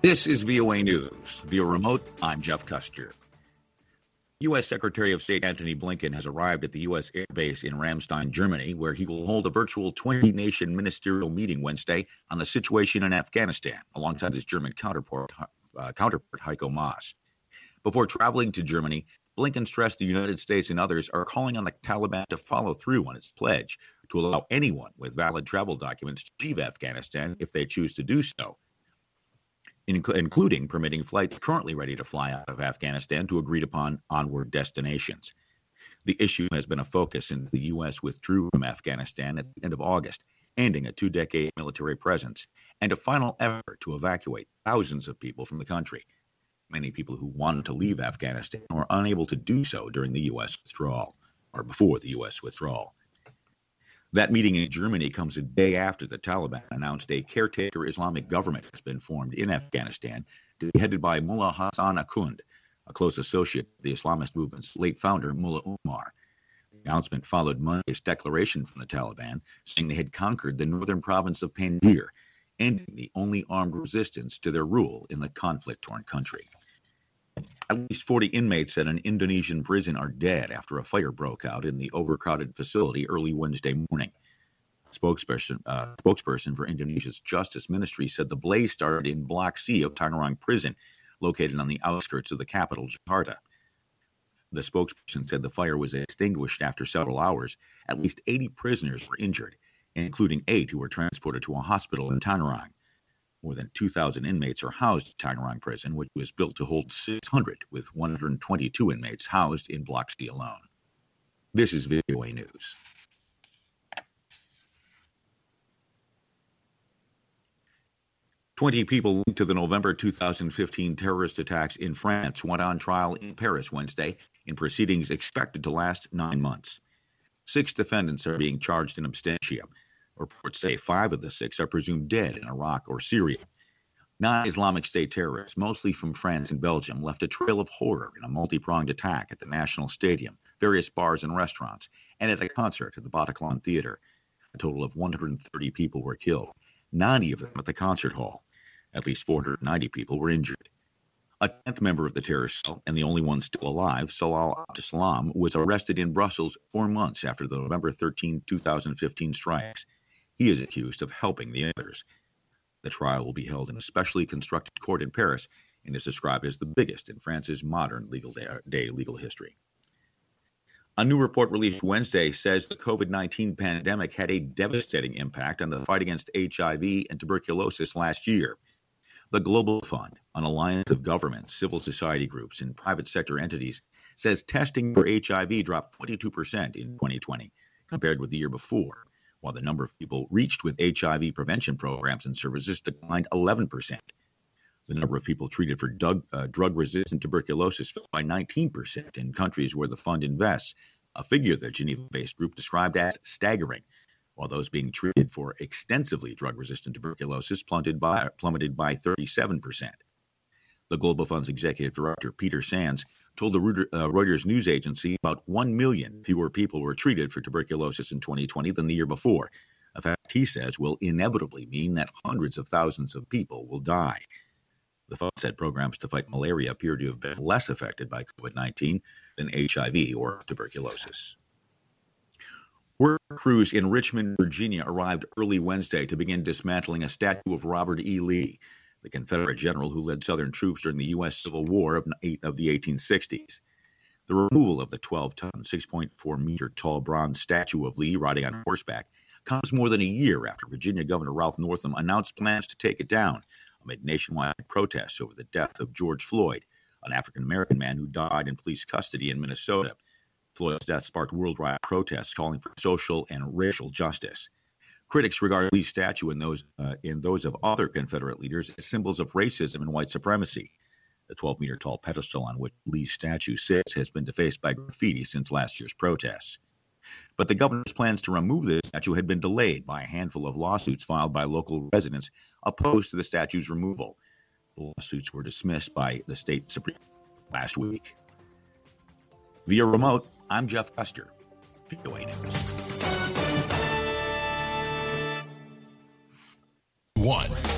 This is VOA News. Via remote, I'm Jeff Custer. U.S. Secretary of State Antony Blinken has arrived at the U.S. Air Base in Ramstein, Germany, where he will hold a virtual 20-nation ministerial meeting Wednesday on the situation in Afghanistan, alongside his German counterpart Heiko Maas. Before traveling to Germany, Blinken stressed the United States and others are calling on the Taliban to follow through on its pledge to allow anyone with valid travel documents to leave Afghanistan if they choose to do so, including permitting flights currently ready to fly out of Afghanistan to agreed-upon onward destinations. The issue has been a focus since the U.S. withdrew from Afghanistan at the end of August, ending a two-decade military presence and a final effort to evacuate thousands of people from the country. Many people who wanted to leave Afghanistan were unable to do so during the U.S. withdrawal, or before the U.S. withdrawal. That meeting in Germany comes a day after the Taliban announced a caretaker Islamic government has been formed in Afghanistan to be headed by Mullah Hassan Akhund, a close associate of the Islamist movement's late founder, Mullah Omar. The announcement followed Monday's declaration from the Taliban, saying they had conquered the northern province of Panjshir, ending the only armed resistance to their rule in the conflict-torn country. At least 40 inmates at an Indonesian prison are dead after a fire broke out in the overcrowded facility early Wednesday morning. Spokesperson for Indonesia's Justice Ministry said the blaze started in Block C of Tangerang Prison, located on the outskirts of the capital, Jakarta. The spokesperson said the fire was extinguished after several hours. At least 80 prisoners were injured, including 8 who were transported to a hospital in Tangerang. More than 2,000 inmates are housed at Tangerang Prison, which was built to hold 600, with 122 inmates housed in Block C alone. This is VOA News. "20 people linked to the November 2015 terrorist attacks in France went on trial in Paris Wednesday in proceedings expected to last 9 months. 6 defendants are being charged in absentia. Reports say 5 of the 6 are presumed dead in Iraq or Syria. Non-Islamic State terrorists, mostly from France and Belgium, left a trail of horror in a multi-pronged attack at the National Stadium, various bars and restaurants, and at a concert at the Bataclan Theater. A total of 130 people were killed, 90 of them at the concert hall. At least 490 people were injured. A 10th member of the terrorist cell, and the only one still alive, Salah Abdeslam, was arrested in Brussels 4 months after the November 13, 2015 strikes. He is accused of helping the others. The trial will be held in a specially constructed court in Paris and is described as the biggest in France's modern legal history. A new report released Wednesday says the COVID-19 pandemic had a devastating impact on the fight against HIV and tuberculosis last year. The Global Fund, an alliance of governments, civil society groups, and private sector entities, says testing for HIV dropped 22% in 2020 compared with the year before, while the number of people reached with HIV prevention programs and services declined 11%. The number of people treated for drug-resistant tuberculosis fell by 19% in countries where the fund invests, a figure the Geneva-based group described as staggering, while those being treated for extensively drug-resistant tuberculosis plummeted by 37%. The Global Fund's executive director, Peter Sands, told the Reuters news agency about 1 million fewer people were treated for tuberculosis in 2020 than the year before. A fact he says will inevitably mean that hundreds of thousands of people will die. The fund said programs to fight malaria appear to have been less affected by COVID-19 than HIV or tuberculosis. Work crews in Richmond, Virginia arrived early Wednesday to begin dismantling a statue of Robert E. Lee, the Confederate general who led Southern troops during the U.S. Civil War of the 1860s. The removal of the 12-ton, 6.4-meter-tall bronze statue of Lee riding on horseback comes more than a year after Virginia Governor Ralph Northam announced plans to take it down amid nationwide protests over the death of George Floyd, an African-American man who died in police custody in Minnesota. Floyd's death sparked worldwide protests calling for social and racial justice. Critics regard Lee's statue and those of other Confederate leaders as symbols of racism and white supremacy. The 12-meter-tall pedestal on which Lee's statue sits has been defaced by graffiti since last year's protests. But the governor's plans to remove the statue had been delayed by a handful of lawsuits filed by local residents opposed to the statue's removal. The lawsuits were dismissed by the state Supreme Court last week. Via remote, I'm Jeff Custer, VOA News. 1